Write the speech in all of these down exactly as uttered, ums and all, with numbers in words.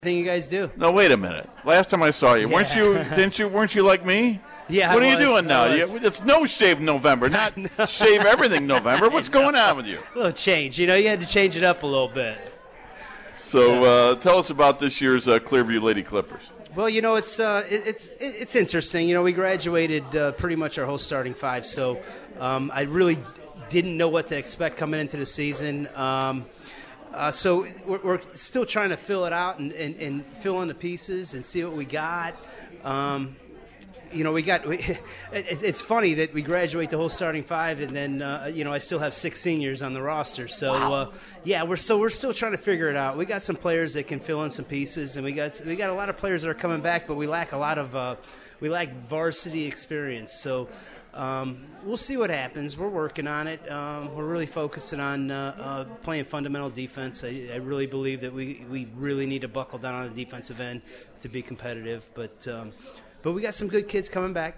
Thing you guys do. No, wait a minute. Last time I saw you, Yeah. weren't you? Didn't you? Weren't you like me? Yeah. What I are you was, doing now? I You, was. it's no shave November, not shave everything November. What's going on with you? A little change. You know, you had to change it up a little bit. So uh, tell us about this year's uh, Clearview Lady Clippers. Well, you know, it's uh, it, it's it, it's interesting. You know, we graduated uh, pretty much our whole starting five, so um, I really didn't know what to expect coming into the season. Um, uh, so we're, we're still trying to fill it out and, and, and fill in the pieces and see what we got. Um, you know, we got. We, it, it's funny that we graduate the whole starting five, and then uh, you know I still have six seniors on the roster. So Wow. uh, yeah, we're still we're still trying to figure it out. We got some players that can fill in some pieces, and we got we got a lot of players that are coming back, but we lack a lot of uh, we lack varsity experience. So um, we'll see what happens. We're working on it. Um, we're really focusing on uh, uh, playing fundamental defense. I, I really believe that we we really need to buckle down on the defensive end to be competitive, but. Um, But we got some good kids coming back.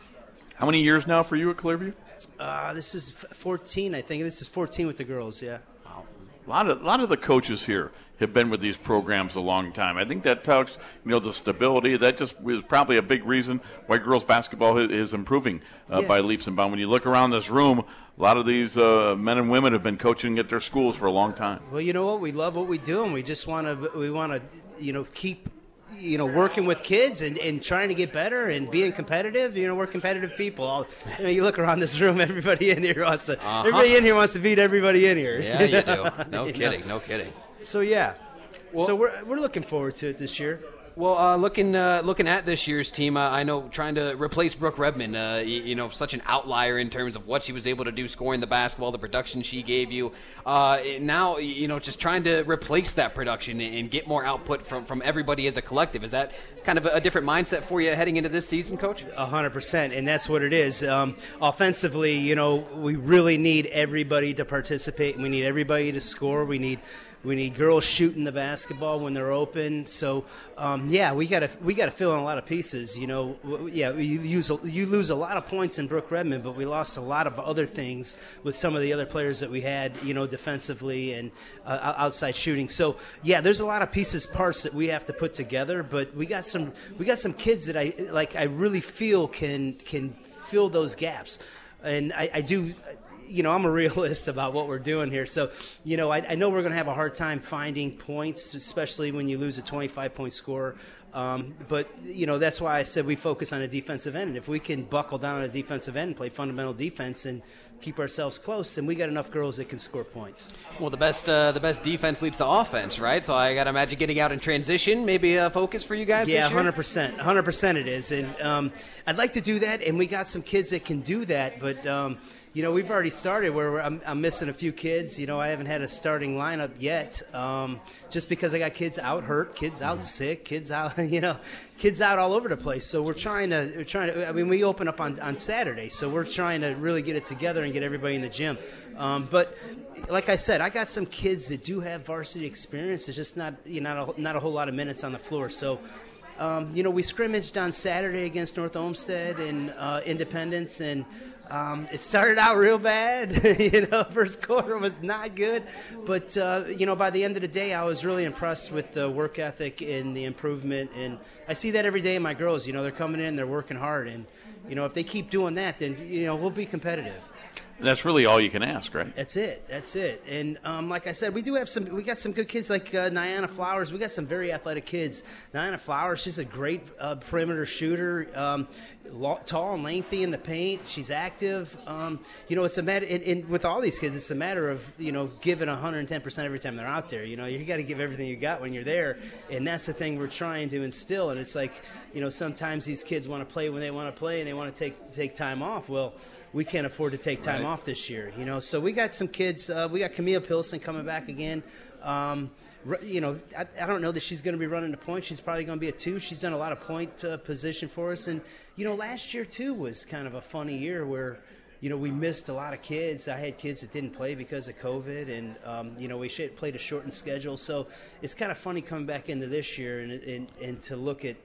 How many years now for you at Clearview? Uh, this is fourteen, I think. This is fourteen with the girls, yeah. Wow. A lot of a lot of the coaches here have been with these programs a long time. I think that talks, you know, the stability. That just is probably a big reason why girls basketball is, is improving uh, Yeah. by leaps and bounds. When you look around this room, a lot of these uh, men and women have been coaching at their schools for a long time. Well, you know what? We love what we do, and we just want to, we want to, you know, keep, you know, working with kids and, and trying to get better and being competitive. You know, we're competitive people. All, you know, you look around this room, everybody in here wants to, Uh-huh. everybody in here wants to beat everybody in here. Yeah, you do. No You kidding, know? no kidding. So yeah, so we're we're looking forward to it this year. Well, uh, looking uh, looking at this year's team, uh, I know trying to replace Brooke Redmond, uh, you, you know, such an outlier in terms of what she was able to do scoring the basketball, the production she gave you. Uh, now, you know, just trying to replace that production and get more output from, from everybody as a collective. Is that kind of a, a different mindset for you heading into this season, Coach? A hundred percent, and that's what it is. Um, offensively, you know, we really need everybody to participate. We need everybody to score. We need we need girls shooting the basketball when they're open. So, um, yeah, we got to we got to fill in a lot of pieces. You know, W- yeah, you use a, you lose a lot of points in Brooke Redmond, but we lost a lot of other things with some of the other players that we had. You know, defensively and uh, outside shooting. So, yeah, there's a lot of pieces, parts that we have to put together. But we got some we got some kids that I like. I really feel can can fill those gaps, and I, I do. You know, I'm a realist about what we're doing here. So, you know, I, I know we're going to have a hard time finding points, especially when you lose a twenty-five point score. Um, but, you know, that's why I said we focus on a defensive end. And if we can buckle down on a defensive end, play fundamental defense, and keep ourselves close, then we got enough girls that can score points. Well, the best uh, the best defense leads to offense, right? So I got to imagine getting out in transition, maybe a focus for you guys Yeah, this year? one hundred percent. one hundred percent it is. And um, I'd like to do that, and we got some kids that can do that. But, um, you know, we've already started where we're, I'm, I'm missing a few kids. You know, I haven't had a starting lineup yet um, just because I got kids out hurt, kids out sick, kids out, you know, kids out all over the place. So we're trying to, we're trying to, I mean, we open up on, on Saturday, so we're trying to really get it together and get everybody in the gym. Um, but like I said, I got some kids that do have varsity experience. It's just not, you know, not a, not a whole lot of minutes on the floor. So, um, you know, we scrimmaged on Saturday against North Olmsted and uh, Independence, and Um, it started out real bad. you know, first quarter was not good. But, uh, you know, by the end of the day, I was really impressed with the work ethic and the improvement. And I see that every day in my girls. You know, they're coming in, they're working hard. And, you know, if they keep doing that, then, you know, we'll be competitive. That's really all you can ask, right? That's it. That's it. And um, like I said, we do have some. We got some good kids like uh, Niana Flowers. We got some very athletic kids. Niana Flowers, she's a great uh, perimeter shooter, um, lo- tall and lengthy in the paint. She's active. Um, you know, it's a matter. And, and with all these kids, it's a matter of you know giving one hundred ten percent every time they're out there. You know, you got to give everything you got when you're there, and that's the thing we're trying to instill. And it's like you know, sometimes these kids want to play when they want to play, and they want to take take time off. Well, we can't afford to take time Right. off this year, you know. So we got some kids. Uh, we got Camille Pilson coming back again. Um, r- you know, I, I don't know that she's going to be running the point. She's probably going to be a two. She's done a lot of point uh, position for us. And, you know, last year, too, was kind of a funny year where, you know, we missed a lot of kids. I had kids that didn't play because of COVID, and, um, you know, we should, played a shortened schedule. So it's kind of funny coming back into this year and, and, and to look at,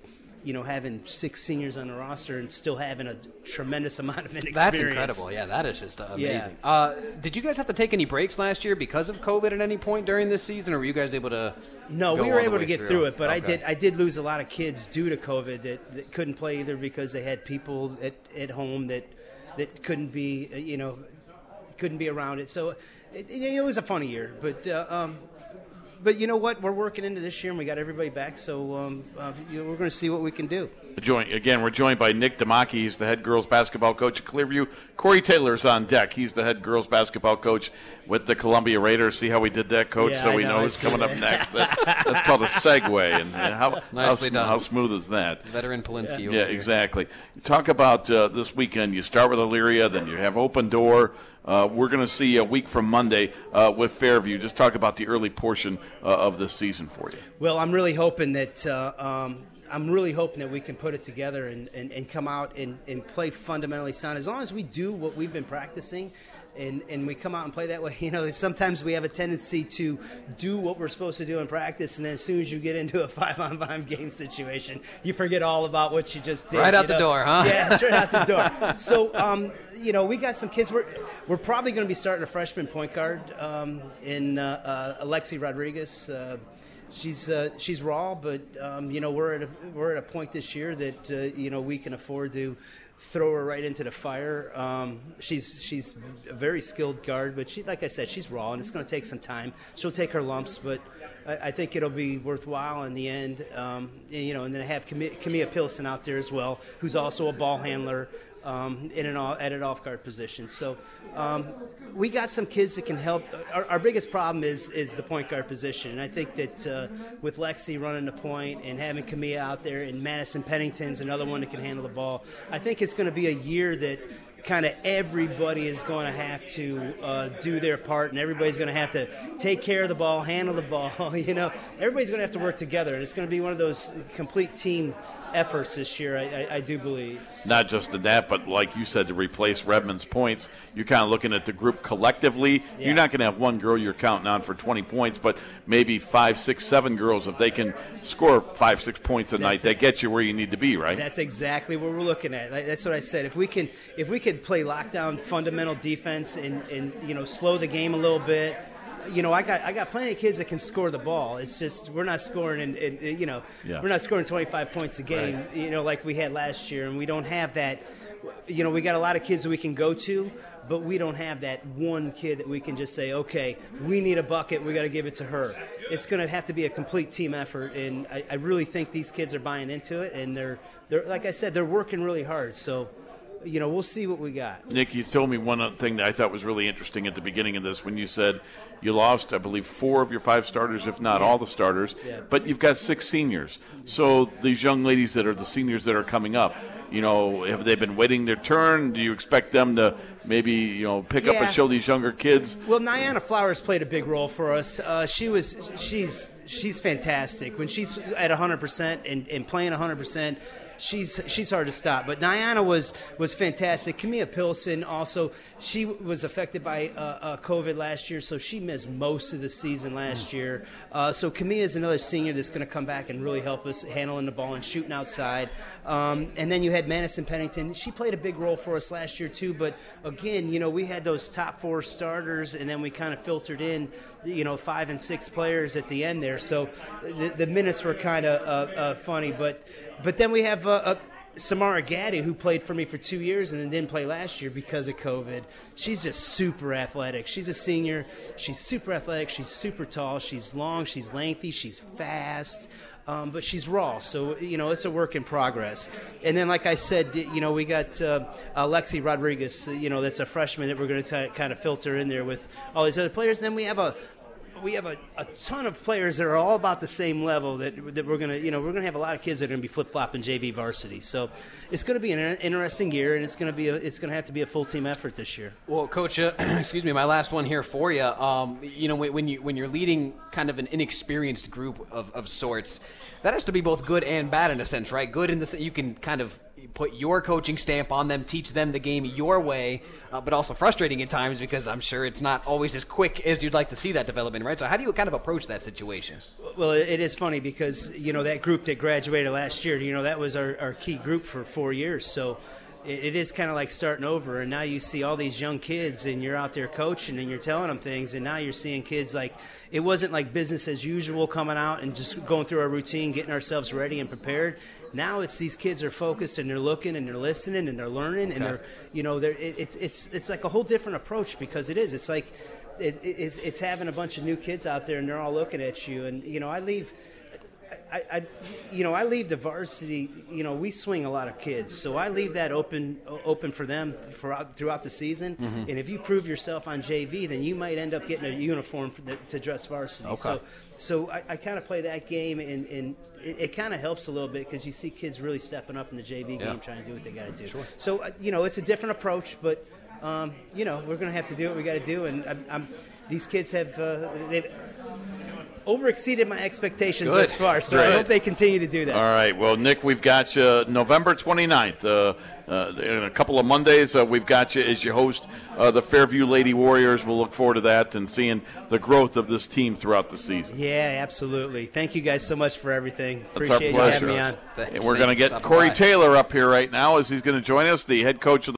you know, having six seniors on the roster and still having a tremendous amount of inexperience. That's incredible. Yeah, that is just amazing. Yeah. Uh, did you guys have to take any breaks last year because of COVID at any point during this season, or were you guys able to? No, go we were all the able way to get through, through it, but okay. I did I did lose a lot of kids due to COVID that, that couldn't play either because they had people at, at home that that couldn't be, you know, couldn't be around it. So it, it was a funny year, but uh, um, but you know what? We're working into this year, and we got everybody back. So um, uh, you know, we're going to see what we can do. Join, again, we're joined by Nick Damaki. He's the head girls basketball coach at Clearview. Corey Taylor's on deck. He's the head girls basketball coach with the Columbia Raiders. See how we did that, Coach? Yeah, so I we know, know who's coming that. up next. That, that's called a segue. And, and how, Nicely how, done. how smooth is that? Veteran Polinsky. Yeah, over yeah here. exactly. Talk about uh, this weekend. You start with Elyria, then you have Open Door. Uh, we're going to see a week from Monday uh, with Fairview. Just talk about the early portion uh, of this season for you. Well, I'm really hoping that uh, um, I'm really hoping that we can put it together and, and, and come out and, and play fundamentally sound. As long as we do what we've been practicing and, and we come out and play that way, you know, sometimes we have a tendency to do what we're supposed to do in practice, and then as soon as you get into a five-on-five game situation, you forget all about what you just did. Right out you the know? door, huh? Yeah, straight out the door. So, um, you know, we got some kids. We're, we're probably going to be starting a freshman point guard um, in uh, uh, Alexi Rodriguez. Uh, She's uh, she's raw, but um, you know we're at a we're at a point this year that uh, you know we can afford to throw her right into the fire. Um, she's she's a very skilled guard, but she, like I said, she's raw, and it's going to take some time. She'll take her lumps, but I, I think it'll be worthwhile in the end. Um, and, you know, and then I have Camilla, Camilla Pilson out there as well, who's also a ball handler. Um, in an off, at an off-guard position. So um, we got some kids that can help. Our, our biggest problem is is the point guard position. And I think that uh, with Lexi running the point and having Camilla out there and Madison Pennington's another one that can handle the ball, I think it's going to be a year that kind of everybody is going to have to uh, do their part, and everybody's going to have to take care of the ball, handle the ball. You know, everybody's going to have to work together, and it's going to be one of those complete team efforts this year, I, I, I do believe. Not just in that, but like you said, to replace Redmond's points, you're kind of looking at the group collectively. Yeah. You're not going to have one girl you're counting on for twenty points, but maybe five, six, seven girls, if they can score five, six points a night, That's that it. gets you where you need to be, right? That's exactly what we're looking at. Like, that's what I said. If we can, if we could play lockdown, fundamental defense, and, and you know slow the game a little bit. You know, I got I got plenty of kids that can score the ball. It's just we're not scoring, in, in, in, you know, Yeah. we're not scoring twenty-five points a game, Right. you know, like we had last year, and we don't have that. You know, we got a lot of kids that we can go to, but we don't have that one kid that we can just say, okay, we need a bucket, we got to give it to her. It's going to have to be a complete team effort, and I, I really think these kids are buying into it, and they're they're like I said, they're working really hard. So. You know, we'll see what we got. Nick, you told me one other thing that I thought was really interesting at the beginning of this when you said you lost, I believe, four of your five starters, if not all the starters, Yeah. but you've got six seniors. So these young ladies that are the seniors that are coming up, you know, have they been waiting their turn? Do you expect them to maybe, you know, pick up Yeah. and show these younger kids? Well, Niana Flowers played a big role for us. Uh, she was, she's, she's fantastic when she's at one hundred percent and, and playing one hundred percent. She's she's hard to stop, but Niana was was fantastic. Camilla Pilson also, she was affected by uh, uh, COVID last year, so she missed most of the season last year. Uh, so Camilla is another senior that's going to come back and really help us handling the ball and shooting outside. Um, and then you had Madison Pennington. She played a big role for us last year too. But again, you know, we had those top four starters, and then we kind of filtered in, you know, five and six players at the end there. So the, the minutes were kind of uh, uh, funny, but but then we have. Uh, uh, Samara Gaddy, who played for me for two years and then didn't play last year because of COVID. She's just super athletic. She's a senior. She's super athletic. She's super tall. She's long. She's lengthy. She's fast. Um, but she's raw, so, you know, it's a work in progress. And then, like I said, you know, we got uh, Alexi Rodriguez, you know, that's a freshman that we're going to kind of filter in there with all these other players. And then we have a we have a, a ton of players that are all about the same level that that we're gonna you know we're gonna have a lot of kids that are gonna be flip flopping J V varsity. So it's gonna be an interesting year, and it's gonna be a, it's gonna have to be a full team effort this year. Well, Coach, uh, excuse me, my last one here for you. Um, you know, when you when you're leading kind of an inexperienced group of, of sorts, that has to be both good and bad in a sense, right? Good in the sense you can kind of put your coaching stamp on them, teach them the game your way, uh, but also frustrating at times because I'm sure it's not always as quick as you'd like to see that development, right? So how do you kind of approach that situation? Well, it is funny because, you know, that group that graduated last year, you know, that was our, our key group for four years. So it, it is kind of like starting over. And now you see all these young kids and you're out there coaching and you're telling them things. And now you're seeing kids like it wasn't like business as usual coming out and just going through our routine, getting ourselves ready and prepared. Now it's these kids are focused and they're looking and they're listening and they're learning okay. and they're, you know, they're, it, it's it's it's like a whole different approach because it is. It's like it, it's, it's having a bunch of new kids out there and they're all looking at you. And, you know, I leave – I, I, you know, I leave the varsity. You know, we swing a lot of kids, so I leave that open, open for them for throughout the season. Mm-hmm. And if you prove yourself on J V, then you might end up getting a uniform for the, to dress varsity. Okay. So, so I, I kind of play that game, and, and it, it kind of helps a little bit because you see kids really stepping up in the J V yeah. game, trying to do what they got to do. Sure. So, uh, you know, it's a different approach, but um, you know, we're going to have to do what we got to do, and I'm, I'm, these kids have uh, they've over-exceeded my expectations Good. thus far, so Great. I hope they continue to do that. All right. Well, Nick, we've got you November twenty-ninth. Uh, uh, in a couple of Mondays, uh, we've got you as your host, uh, the Fairview Lady Warriors. We'll look forward to that and seeing the growth of this team throughout the season. Yeah, absolutely. Thank you guys so much for everything. That's Appreciate our you having me on. And we're going to get Corey Taylor up here right now as he's going to join us, the head coach of the